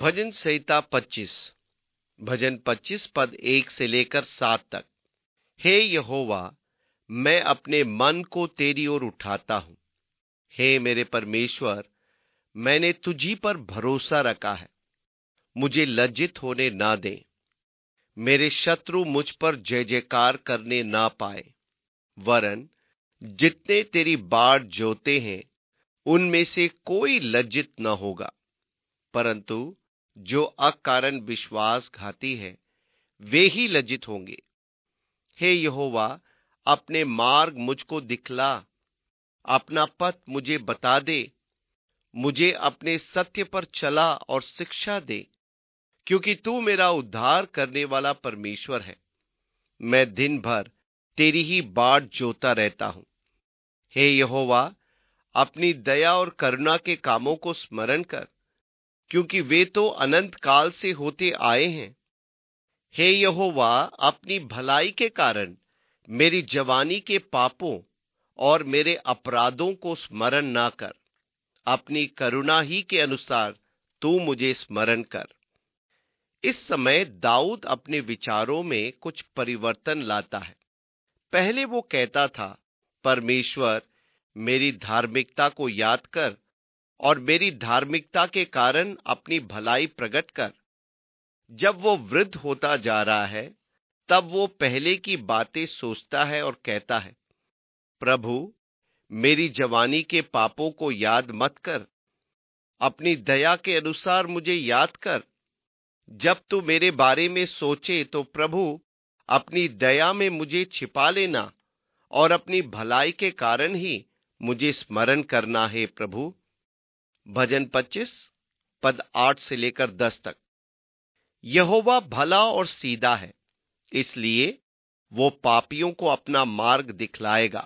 भजन संहिता 25। भजन 25 पद 1 से लेकर 7 तक। हे यहोवा, मैं अपने मन को तेरी ओर उठाता हूं। हे मेरे परमेश्वर, मैंने तुझी पर भरोसा रखा है। मुझे लज्जित होने ना दे। मेरे शत्रु मुझ पर जय जयकार करने ना पाए। वरन जितने तेरी बाट जोते हैं उनमें से कोई लज्जित न होगा, परंतु जो अकारण विश्वासघाती है वे ही लज्जित होंगे। हे यहोवा, अपने मार्ग मुझको दिखला, अपना पथ मुझे बता दे। मुझे अपने सत्य पर चला और शिक्षा दे, क्योंकि तू मेरा उद्धार करने वाला परमेश्वर है। मैं दिन भर तेरी ही बाट जोता रहता हूं। हे यहोवा, अपनी दया और करुणा के कामों को स्मरण कर, क्योंकि वे तो अनंत काल से होते आए हैं। हे यहोवा, अपनी भलाई के कारण मेरी जवानी के पापों और मेरे अपराधों को स्मरण ना कर। अपनी करुणा ही के अनुसार तू मुझे स्मरण कर। इस समय दाऊद अपने विचारों में कुछ परिवर्तन लाता है। पहले वो कहता था, परमेश्वर, मेरी धार्मिकता को याद कर और मेरी धार्मिकता के कारण अपनी भलाई प्रकट कर। जब वो वृद्ध होता जा रहा है, तब वो पहले की बातें सोचता है और कहता है, प्रभु, मेरी जवानी के पापों को याद मत कर। अपनी दया के अनुसार मुझे याद कर। जब तू मेरे बारे में सोचे तो प्रभु, अपनी दया में मुझे छिपा लेना और अपनी भलाई के कारण ही मुझे स्मरण करना है प्रभु। भजन 25 पद 8 से लेकर 10 तक। यहोवा भला और सीधा है, इसलिए वो पापियों को अपना मार्ग दिखलाएगा।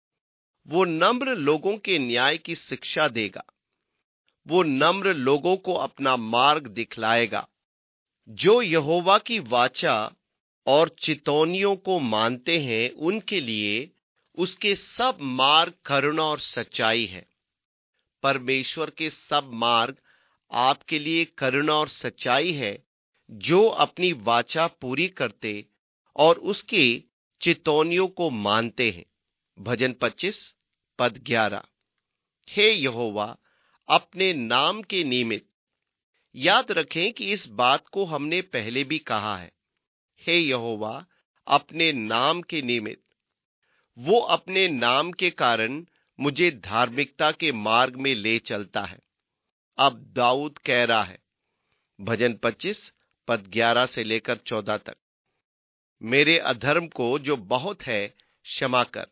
वो नम्र लोगों के न्याय की शिक्षा देगा। वो नम्र लोगों को अपना मार्ग दिखलाएगा। जो यहोवा की वाचा और चितौनियों को मानते हैं, उनके लिए उसके सब मार्ग करुणा और सच्चाई है। परमेश्वर के सब मार्ग आपके लिए करुणा और सच्चाई है, जो अपनी वाचा पूरी करते और उसकी चितौनियों को मानते हैं। भजन 25 पद 11। हे यहोवा, अपने नाम के निमित्त, याद रखें कि इस बात को हमने पहले भी कहा है। हे यहोवा, अपने नाम के निमित्त, वो अपने नाम के कारण मुझे धार्मिकता के मार्ग में ले चलता है। अब दाऊद कह रहा है, भजन 25 पद 11 से लेकर 14 तक, मेरे अधर्म को जो बहुत है क्षमा कर।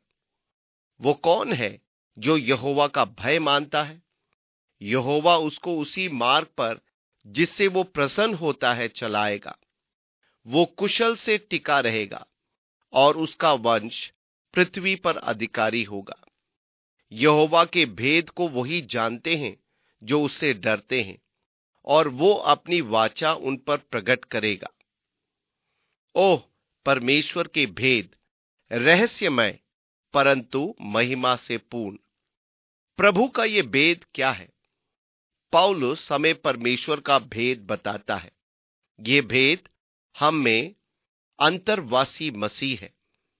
वो कौन है जो यहोवा का भय मानता है? यहोवा उसको उसी मार्ग पर जिससे वो प्रसन्न होता है चलाएगा। वो कुशल से टिका रहेगा और उसका वंश पृथ्वी पर अधिकारी होगा। यहोवा के भेद को वही जानते हैं जो उससे डरते हैं, और वो अपनी वाचा उन पर प्रकट करेगा। ओह, परमेश्वर के भेद, रहस्यमय परंतु महिमा से पूर्ण। प्रभु का ये भेद क्या है? पौलुस हमें परमेश्वर का भेद बताता है। ये भेद हम में अंतर्वासी मसीह है,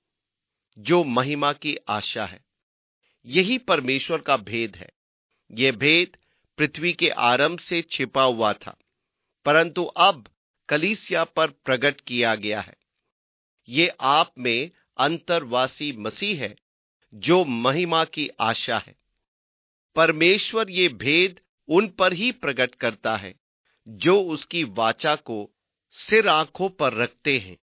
जो महिमा की आशा है। यही परमेश्वर का भेद है। यह भेद पृथ्वी के आरंभ से छिपा हुआ था, परंतु अब कलीसिया पर प्रकट किया गया है। ये आप में अंतर्वासी मसीह है, जो महिमा की आशा है। परमेश्वर ये भेद उन पर ही प्रकट करता है जो उसकी वाचा को सिर आंखों पर रखते हैं।